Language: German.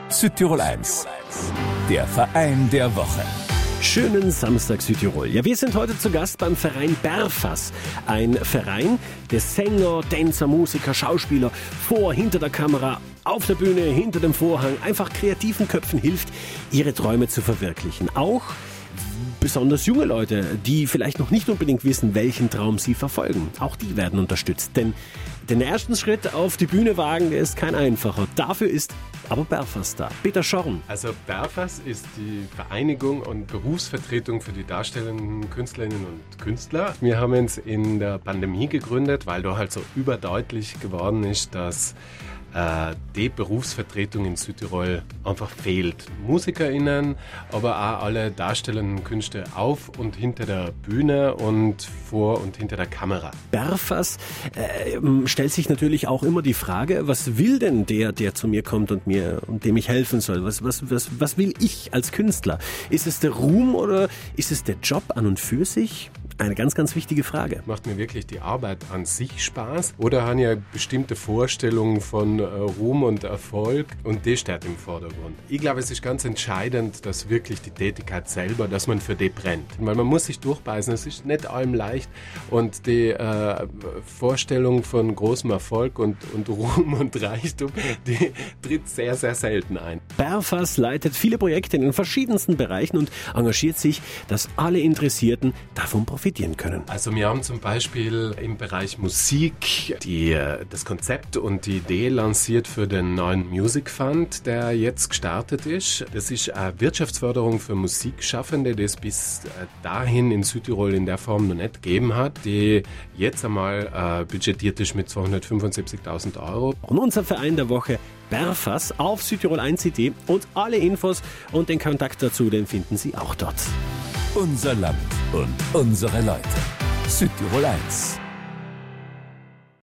Südtirol 1, der Verein der Woche. Schönen Samstag Südtirol. Ja, wir sind heute zu Gast beim Verein Berfas. Ein Verein, der Sänger, Tänzer, Musiker, Schauspieler vor, hinter der Kamera, auf der Bühne, hinter dem Vorhang, einfach kreativen Köpfen hilft, ihre Träume zu verwirklichen. Auch besonders junge Leute, die vielleicht noch nicht unbedingt wissen, welchen Traum sie verfolgen. Auch die werden unterstützt, denn den ersten Schritt auf die Bühne wagen, der ist kein einfacher. Dafür ist aber Berfas da. Peter Schorn. Also Berfas ist die Vereinigung und Berufsvertretung für die darstellenden Künstlerinnen und Künstler. Wir haben uns in der Pandemie gegründet, weil da halt so überdeutlich geworden ist, dass die Berufsvertretung in Südtirol einfach fehlt. MusikerInnen, aber auch alle darstellenden Künste auf und hinter der Bühne und vor und hinter der Kamera. Berfas stellt sich natürlich auch immer die Frage, was will denn der zu mir kommt und dem ich helfen soll? Was will ich als Künstler? Ist es der Ruhm oder ist es der Job an und für sich? Eine ganz, ganz wichtige Frage. Macht mir wirklich die Arbeit an sich Spaß oder haben ja bestimmte Vorstellungen von Ruhm und Erfolg und das steht im Vordergrund. Ich glaube, es ist ganz entscheidend, dass wirklich die Tätigkeit selber, dass man für die brennt. Weil man muss sich durchbeißen, es ist nicht allem leicht und die Vorstellung von großem Erfolg und Ruhm und Reichtum, die tritt sehr, sehr selten ein. Berfas leitet viele Projekte in den verschiedensten Bereichen und engagiert sich, dass alle Interessierten davon profitieren können. Also wir haben zum Beispiel im Bereich Musik das Konzept und die Idee lanciert für den neuen Music Fund, der jetzt gestartet ist. Das ist eine Wirtschaftsförderung für Musikschaffende, die es bis dahin in Südtirol in der Form noch nicht gegeben hat, die jetzt einmal budgetiert ist mit 275.000 Euro. Und unser Verein der Woche Berfas auf Südtirol1.de und alle Infos und den Kontakt dazu, den finden Sie auch dort. Unser Land und unsere Leute. Südtirol 1.